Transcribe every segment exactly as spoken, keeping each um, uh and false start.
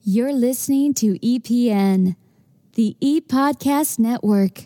You're listening to E P N, the ePodcast Network.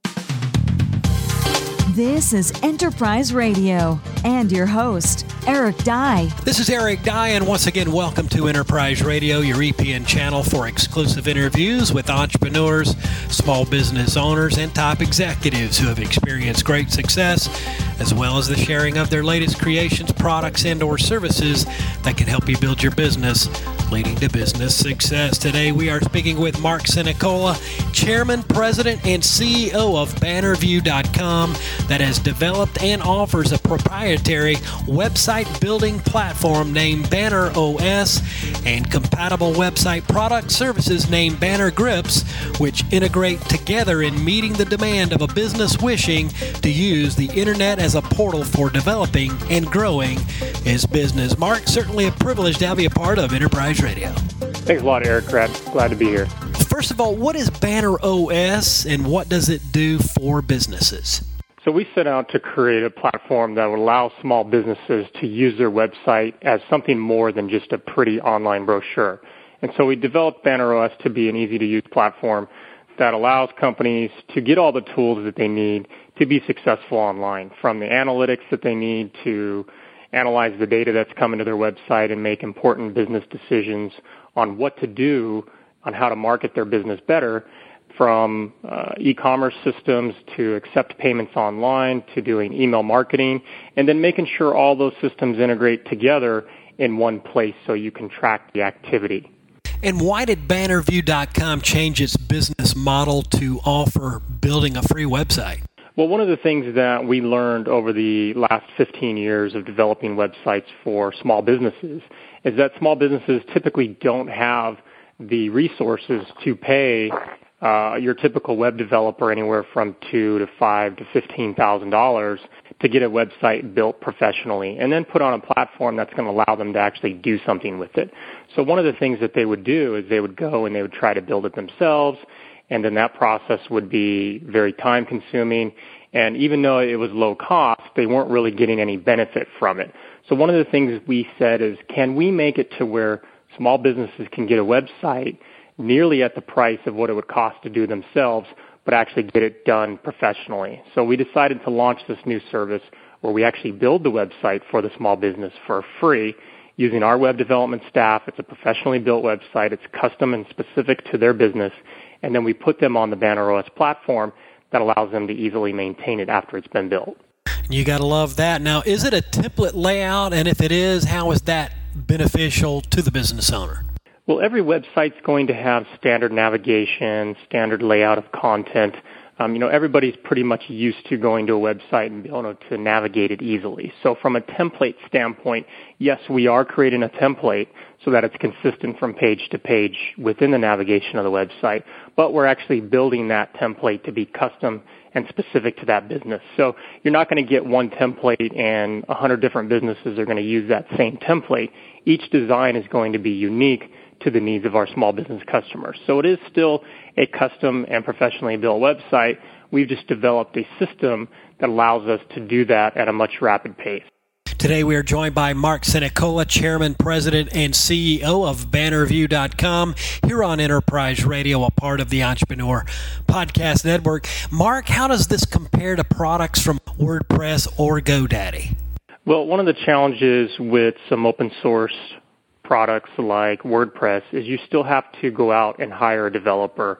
This is Enterprise Radio and your host, Eric Dye. This is Eric Dye, and once again, welcome to Enterprise Radio, your E P N channel for exclusive interviews with entrepreneurs, small business owners, and top executives who have experienced great success, as well as the sharing of their latest creations, products, and or services that can help you build your business, leading to business success. Today, we are speaking with Mark Senicola, Chairman, President, and C E O of Banner View dot com, that has developed and offers a proprietary website building platform named Banner O S and compatible website product services named Banner Grips, which integrate together in meeting the demand of a business wishing to use the internet as a portal for developing and growing his business. Mark, certainly a privilege to have you a part of Enterprise Radio. Thanks a lot, Eric. Glad, glad to be here. First of all, what is Banner O S and what does it do for businesses? So we set out to create a platform that would allow small businesses to use their website as something more than just a pretty online brochure. And so we developed Banner O S to be an easy-to-use platform that allows companies to get all the tools that they need to be successful online, from the analytics that they need to analyze the data that's coming to their website and make important business decisions on what to do, on how to market their business better, from uh, e-commerce systems to accept payments online to doing email marketing, and then making sure all those systems integrate together in one place so you can track the activity. And why did Banner View dot com change its business model to offer building a free website? Well, one of the things that we learned over the last fifteen years of developing websites for small businesses is that small businesses typically don't have the resources to pay uh, your typical web developer anywhere from two to five to fifteen thousand dollars to get a website built professionally, and then put on a platform that's going to allow them to actually do something with it. So one of the things that they would do is they would go and they would try to build it themselves, and then that process would be very time consuming. And even though it was low cost, they weren't really getting any benefit from it. So one of the things we said is, can we make it to where small businesses can get a website nearly at the price of what it would cost to do themselves, but actually get it done professionally? So we decided to launch this new service where we actually build the website for the small business for free using our web development staff. It's a professionally built website. It's custom and specific to their business. And then we put them on the Banner O S platform that allows them to easily maintain it after it's been built. You got to love that. Now, is it a template layout? And if it is, how is that beneficial to the business owner? Well, every website's going to have standard navigation, standard layout of content. Um, you know, everybody's pretty much used to going to a website and being able to navigate it easily. So from a template standpoint, yes, we are creating a template so that it's consistent from page to page within the navigation of the website, but we're actually building that template to be custom and specific to that business. So you're not going to get one template and a hundred different businesses are going to use that same template. Each design is going to be unique to the needs of our small business customers. So it is still a custom and professionally built website. We've just developed a system that allows us to do that at a much rapid pace. Today we are joined by Mark Senicola, Chairman, President, and C E O of Banner View dot com, here on Enterprise Radio, a part of the Entrepreneur Podcast Network. Mark, how does this compare to products from WordPress or GoDaddy? Well, one of the challenges with some open source products like WordPress is you still have to go out and hire a developer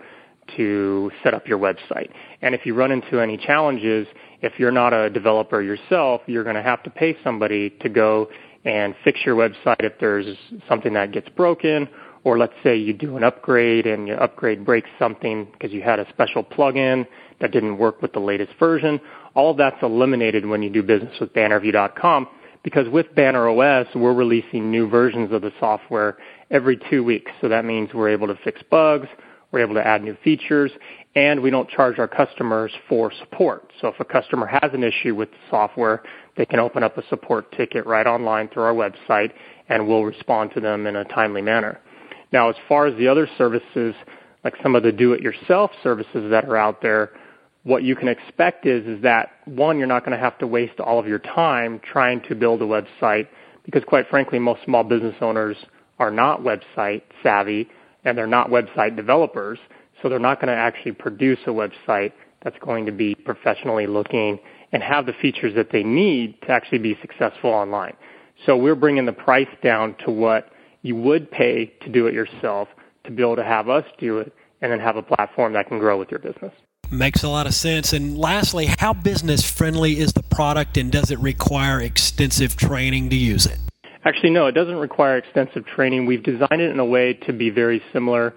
to set up your website. And if you run into any challenges, if you're not a developer yourself, you're going to have to pay somebody to go and fix your website if there's something that gets broken, or let's say you do an upgrade and your upgrade breaks something because you had a special plugin that didn't work with the latest version. All of that's eliminated when you do business with Banner View dot com, because with Banner O S, we're releasing new versions of the software every two weeks. So that means we're able to fix bugs, we're able to add new features, and we don't charge our customers for support. So if a customer has an issue with the software, they can open up a support ticket right online through our website, and we'll respond to them in a timely manner. Now, as far as the other services, like some of the do-it-yourself services that are out there, what you can expect is, is that, one, you're not going to have to waste all of your time trying to build a website because, quite frankly, most small business owners are not website savvy and they're not website developers, so they're not going to actually produce a website that's going to be professionally looking and have the features that they need to actually be successful online. So we're bringing the price down to what you would pay to do it yourself, to be able to have us do it, and then have a platform that can grow with your business. Makes a lot of sense. And lastly, how business-friendly is the product, and does it require extensive training to use it? Actually, no, it doesn't require extensive training. We've designed it in a way to be very similar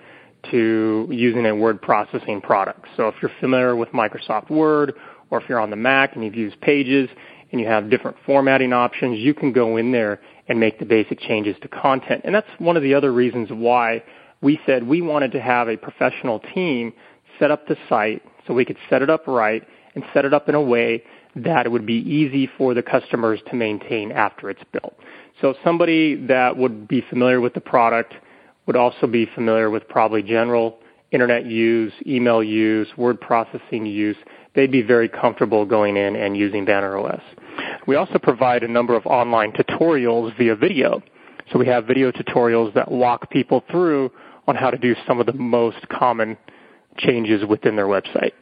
to using a word processing product. So if you're familiar with Microsoft Word, or if you're on the Mac and you've used Pages and you have different formatting options, you can go in there and make the basic changes to content. And that's one of the other reasons why we said we wanted to have a professional team set up the site so we could set it up right and set it up in a way that it would be easy for the customers to maintain after it's built. So somebody that would be familiar with the product would also be familiar with probably general internet use, email use, word processing use. They'd be very comfortable going in and using Banner O S. We also provide a number of online tutorials via video. So we have video tutorials that walk people through on how to do some of the most common changes within their website.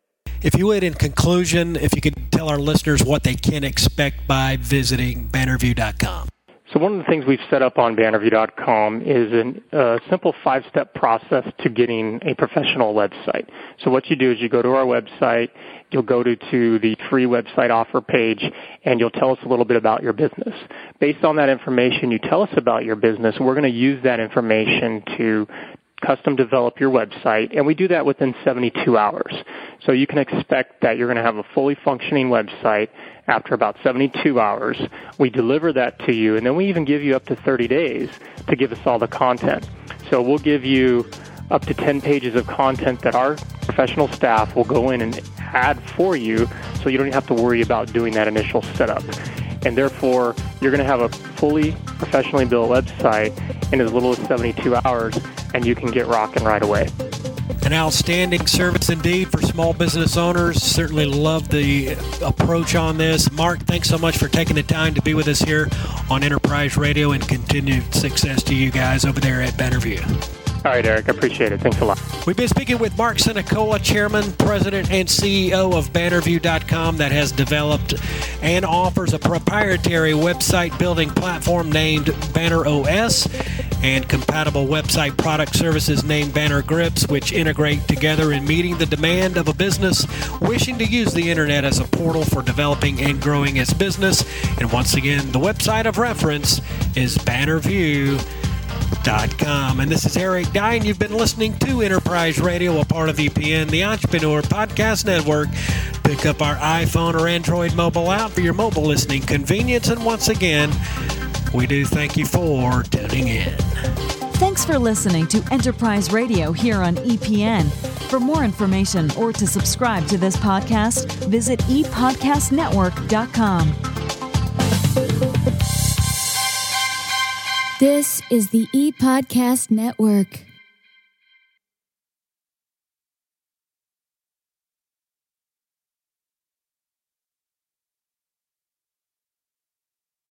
If you would, in conclusion, if you could tell our listeners what they can expect by visiting banner view dot com. So one of the things we've set up on banner view dot com is a uh, simple five-step process to getting a professional website. So what you do is you go to our website, you'll go to, to the free website offer page, and you'll tell us a little bit about your business. Based on that information you tell us about your business, we're going to use that information to custom develop your website, and we do that within seventy-two hours. So you can expect that you're going to have a fully functioning website after about seventy-two hours. We deliver that to you, and then we even give you up to thirty days to give us all the content. So we'll give you up to ten pages of content that our professional staff will go in and add for you, so you don't have to worry about doing that initial setup. And therefore, you're going to have a fully professionally built website in as little as seventy-two hours, and you can get rocking right away. An outstanding service indeed for small business owners. Certainly love the approach on this. Mark, thanks so much for taking the time to be with us here on Enterprise Radio, and continued success to you guys over there at Banner View. All right, Eric, I appreciate it. Thanks a lot. We've been speaking with Mark Sinacola, Chairman, President, and C E O of banner view dot com, that has developed and offers a proprietary website building platform named Banner O S and compatible website product services named Banner Grips, which integrate together in meeting the demand of a business wishing to use the internet as a portal for developing and growing its business. And once again, the website of reference is banner view dot com. And this is Eric Dye. You've been listening to Enterprise Radio, a part of E P N, the Entrepreneur Podcast Network. Pick up our iPhone or Android mobile app for your mobile listening convenience. And once again, we do thank you for tuning in. Thanks for listening to Enterprise Radio here on E P N. For more information or to subscribe to this podcast, visit e podcast network dot com. This is the ePodcast Network.